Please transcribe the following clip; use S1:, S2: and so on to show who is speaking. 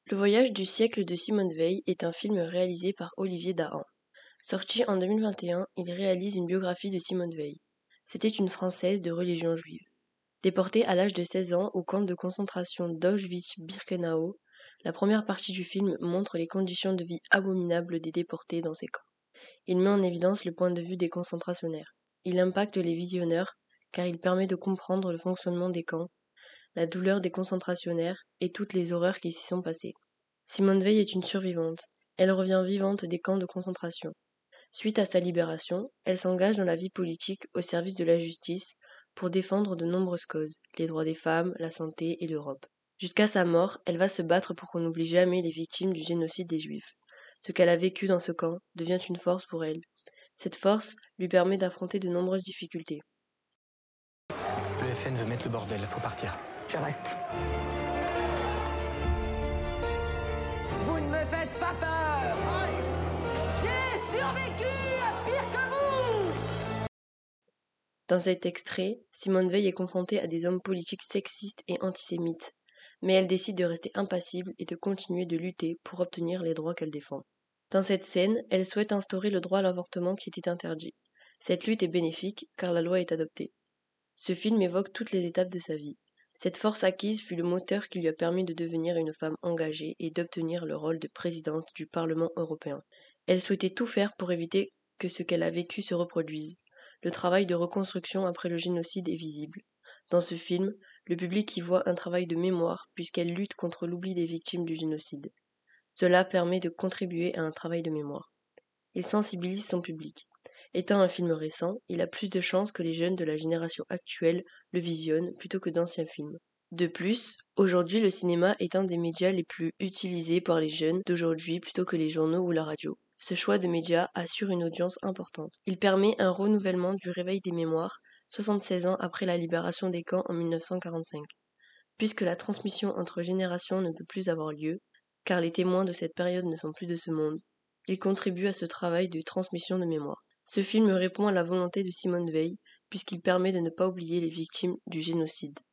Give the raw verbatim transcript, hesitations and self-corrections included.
S1: Le voyage du siècle de Simone Veil est un film réalisé par Olivier Dahan. Sorti en deux mille vingt et un, il réalise une biographie de Simone Veil. C'était une Française de religion juive. Déportée à l'âge de seize ans au camp de concentration d'Auschwitz-Birkenau, la première partie du film montre les conditions de vie abominables des déportés dans ces camps. Il met en évidence le point de vue des concentrationnaires. Il impacte les visionneurs car il permet de comprendre le fonctionnement des camps, la douleur des concentrationnaires et toutes les horreurs qui s'y sont passées. Simone Veil est une survivante. Elle revient vivante des camps de concentration. Suite à sa libération, elle s'engage dans la vie politique au service de la justice pour défendre de nombreuses causes, les droits des femmes, la santé et l'Europe. Jusqu'à sa mort, elle va se battre pour qu'on n'oublie jamais les victimes du génocide des Juifs. Ce qu'elle a vécu dans ce camp devient une force pour elle. Cette force lui permet d'affronter de nombreuses difficultés.
S2: Le F N veut mettre le bordel, faut partir.
S3: Je reste. Vous ne me faites pas peur. J'ai survécu à pire que vous.
S1: Dans cet extrait, Simone Veil est confrontée à des hommes politiques sexistes et antisémites, mais elle décide de rester impassible et de continuer de lutter pour obtenir les droits qu'elle défend. Dans cette scène, elle souhaite instaurer le droit à l'avortement qui était interdit. Cette lutte est bénéfique car la loi est adoptée. Ce film évoque toutes les étapes de sa vie. Cette force acquise fut le moteur qui lui a permis de devenir une femme engagée et d'obtenir le rôle de présidente du Parlement européen. Elle souhaitait tout faire pour éviter que ce qu'elle a vécu se reproduise. Le travail de reconstruction après le génocide est visible. Dans ce film, le public y voit un travail de mémoire puisqu'elle lutte contre l'oubli des victimes du génocide. Cela permet de contribuer à un travail de mémoire. Il sensibilise son public. Étant un film récent, il a plus de chances que les jeunes de la génération actuelle le visionnent plutôt que d'anciens films. De plus, aujourd'hui le cinéma est un des médias les plus utilisés par les jeunes d'aujourd'hui plutôt que les journaux ou la radio. Ce choix de médias assure une audience importante. Il permet un renouvellement du réveil des mémoires, soixante-seize ans après la libération des camps en mille neuf cent quarante-cinq. Puisque la transmission entre générations ne peut plus avoir lieu, car les témoins de cette période ne sont plus de ce monde, il contribue à ce travail de transmission de mémoire. Ce film répond à la volonté de Simone Veil, puisqu'il permet de ne pas oublier les victimes du génocide.